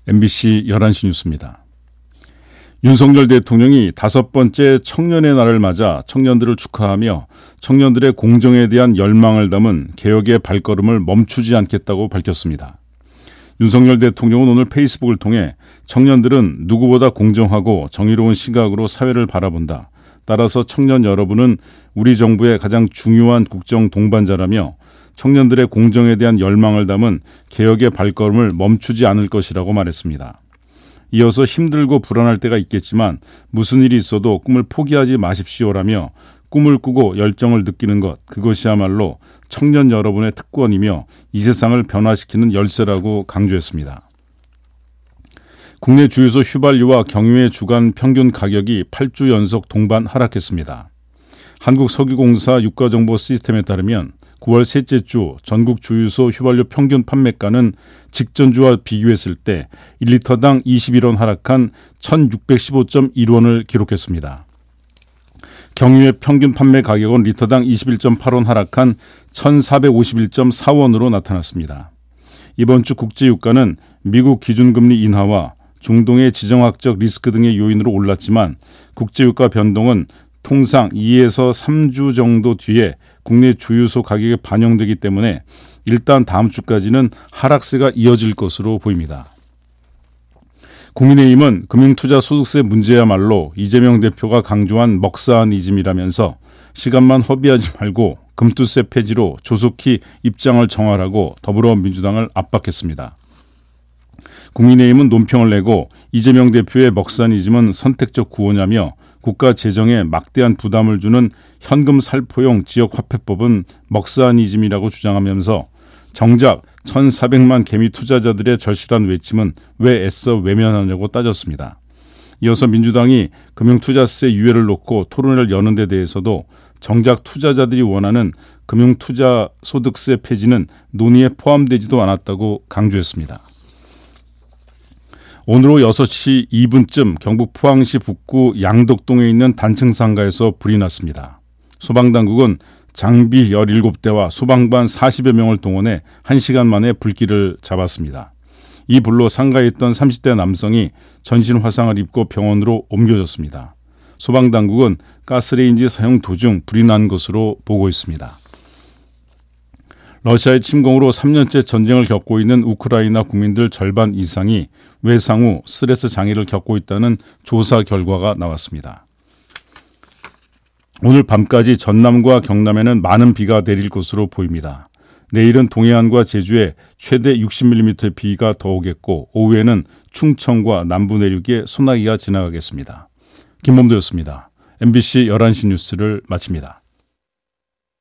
MBC 11시 뉴스입니다. 윤석열 대통령이 5번째 청년의 날을 맞아 청년들을 축하하며 청년들의 공정에 대한 열망을 담은 개혁의 발걸음을 멈추지 않겠다고 밝혔습니다. 윤석열 대통령은 오늘 페이스북을 통해 청년들은 누구보다 공정하고 정의로운 시각으로 사회를 바라본다. 따라서 청년 여러분은 우리 정부의 가장 중요한 국정 동반자라며 청년들의 공정에 대한 열망을 담은 개혁의 발걸음을 멈추지 않을 것이라고 말했습니다. 이어서 힘들고 불안할 때가 있겠지만 무슨 일이 있어도 꿈을 포기하지 마십시오라며 꿈을 꾸고 열정을 느끼는 것, 그것이야말로 청년 여러분의 특권이며 이 세상을 변화시키는 열쇠라고 강조했습니다. 국내 주유소 휘발유와 경유의 주간 평균 가격이 8주 연속 동반 하락했습니다. 한국석유공사 유가정보 시스템에 따르면 9월 셋째 주 전국 주유소 휘발유 평균 판매가는 직전주와 비교했을 때 1리터당 21원 하락한 1615.1원을 기록했습니다. 경유의 평균 판매 가격은 리터당 21.8원 하락한 1451.4원으로 나타났습니다. 이번 주 국제유가는 미국 기준금리 인하와 중동의 지정학적 리스크 등의 요인으로 올랐지만 국제유가 변동은 통상 2에서 3주 정도 뒤에 국내 주유소 가격에 반영되기 때문에 일단 다음 주까지는 하락세가 이어질 것으로 보입니다. 국민의힘은 금융투자소득세 문제야말로 이재명 대표가 강조한 먹사안이즘이라면서 시간만 허비하지 말고 금투세 폐지로 조속히 입장을 정하라고 더불어민주당을 압박했습니다. 국민의힘은 논평을 내고 이재명 대표의 먹사안이즘은 선택적 구호냐며 국가 재정에 막대한 부담을 주는 현금 살포용 지역화폐법은 먹사안이즘이라고 주장하면서 정작 1,400만 개미 투자자들의 절실한 외침은 왜 애써 외면하냐고 따졌습니다. 이어서 민주당이 금융투자세 유예를 놓고 토론회를 여는 데 대해서도 정작 투자자들이 원하는 금융투자소득세 폐지는 논의에 포함되지도 않았다고 강조했습니다. 오늘 오후 6시 2분쯤 경북 포항시 북구 양덕동에 있는 단층 상가에서 불이 났습니다. 소방당국은 장비 17대와 소방관 40여 명을 동원해 1시간 만에 불길을 잡았습니다. 이 불로 상가에 있던 30대 남성이 전신 화상을 입고 병원으로 옮겨졌습니다. 소방당국은 가스레인지 사용 도중 불이 난 것으로 보고 있습니다. 러시아의 침공으로 3년째 전쟁을 겪고 있는 우크라이나 국민들 절반 이상이 외상 후 스트레스 장애를 겪고 있다는 조사 결과가 나왔습니다. 오늘 밤까지 전남과 경남에는 많은 비가 내릴 것으로 보입니다. 내일은 동해안과 제주에 최대 60mm의 비가 더 오겠고 오후에는 충청과 남부 내륙에 소나기가 지나가겠습니다. 김범도였습니다. MBC 11시 뉴스를 마칩니다.